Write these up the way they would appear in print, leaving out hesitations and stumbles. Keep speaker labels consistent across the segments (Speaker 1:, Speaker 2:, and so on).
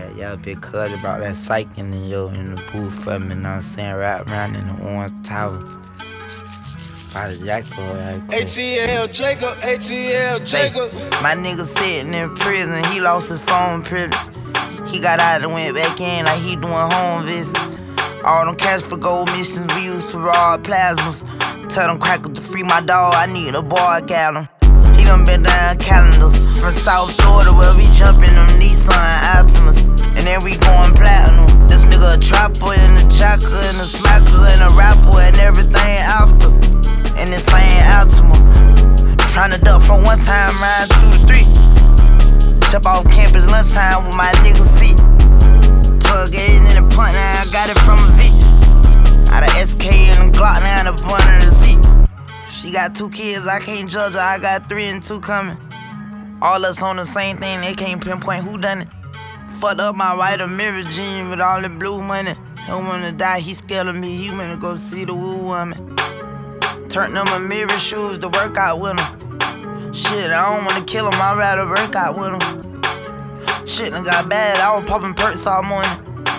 Speaker 1: Yeah, big cuz about that psych in the booth for me, you know what I'm saying? Rap around in the orange tower. Probably Jacko, right?
Speaker 2: ATL Jacob, ATL Jacob.
Speaker 1: My nigga sitting in prison, he lost his phone privilege. He got out and went back in like he doing home visits. All them cash for gold missions we used to rob plasmas. Tell them crackers to free my dog, I need a bar got him. He done been down calendars from South Florida where we jumpin' them Nissan Altimas. And then we going platinum. This nigga a trapper and a jacker and a smacker and a rapper and everything after. And this ain't Altima. Tryna duck from one time ride through the 3. Jump off campus lunchtime with my nigga C. 12 gauge in the punt, now I got it from a V. Out of SK and the Glock, now in the front of the seat. She got 2 kids, I can't judge her, I got 3 and 2 coming. All us on the same thing, they can't pinpoint who done it. Fucked up my white mirror jean with all the blue money. Don't wanna die, he scared of me, he wanna go see the woo woman. Turned on my mirror shoes to work out with him. Shit, I don't wanna kill him, I'd rather work out with him. Shit done got bad, I was popping perks all morning.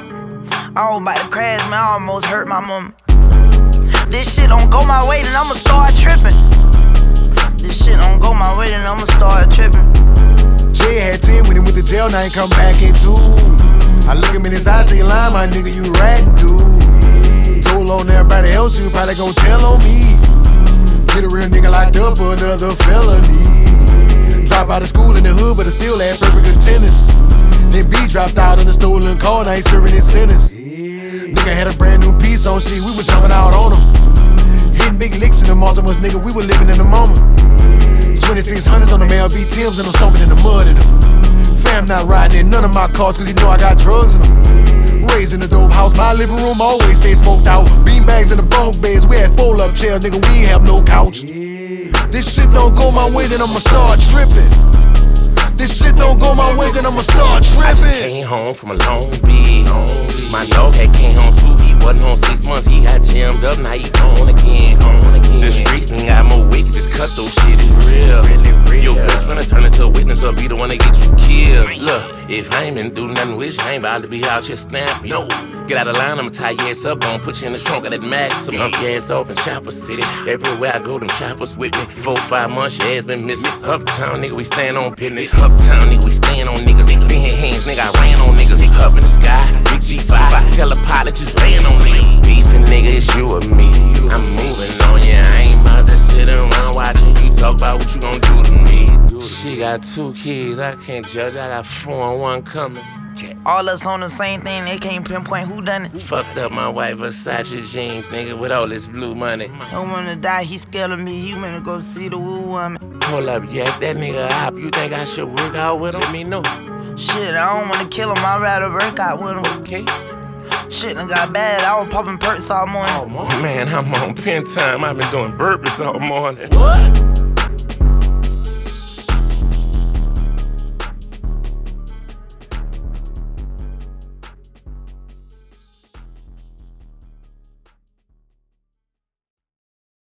Speaker 1: I was about to crash, man, I almost hurt my mama. This shit don't go my way, then I'ma start tripping. This shit don't go my way, then I'ma start tripping.
Speaker 2: Jay had 10 when he went to jail, now he come back in 2. I look him in his eyes, say you lying, my nigga, you ratting, dude. Told on everybody else, you probably gon' tell on me. Get a real nigga locked up for another felony. Drop out of school in the hood, but I still had perfect attendance. Then B dropped out on the stolen car, now he serving his sentence. Nigga had a brand new piece on shit, we was jumping out on him. Hitting big licks in the Multimus, nigga, we were living in the moment. 2600s on the MLB Timbs and I'm stomping in the mud in them. Fam not riding in none of my cars cause you know I got drugs in them. Raised in the dope house, my living room always stay smoked out. Bean bags in the bunk beds, we had fold-up chairs, nigga, we ain't have no couch. This shit don't go my way, then I'ma start tripping. This shit don't go my way, then I'ma start tripping.
Speaker 3: I came home from a long beat. My dog had came home too, he wasn't home 6 months. He got jammed up, now he on again. The streets ain't got more weight, this cutthroat shit is real. Your best friend turn into a witness or be the one that get you killed. Look, if I ain't been do nothing with you, I ain't about to be out here snapping. No, get out of line, I'ma tie your ass up, gon' put you in the trunk of that Maxim. Dump your ass off in Chopper City. Everywhere I go, them choppers with me. 4-5 months, your ass been missing. Uptown, nigga, we stand on business. Uptown, nigga, we stand on niggas. Big hands, nigga, I ran on niggas. Up in the sky, big G5. Tell a pilot, just laying on niggas. Beefing, nigga, it's you or me. I'm moving on, yeah, I ain't about to sit around watching you talk about what you gon' do to me. She got 2 kids, I can't judge, I got 4 and 1 coming.
Speaker 1: All us on the same thing, they can't pinpoint who done it.
Speaker 3: Fucked up my white Versace jeans, nigga, with all this blue money.
Speaker 1: Don't wanna die, he scared of me, he wanna go see the woo woman.
Speaker 3: Hold up, Jack, that nigga op, you think I should work out with him? Let me know.
Speaker 1: Shit, I don't wanna kill him, I'd rather work out with him.
Speaker 3: Okay.
Speaker 1: Shit done got bad, I was popping perks all morning.
Speaker 3: Man, I'm on pen time, I've been doing burpees all morning. What?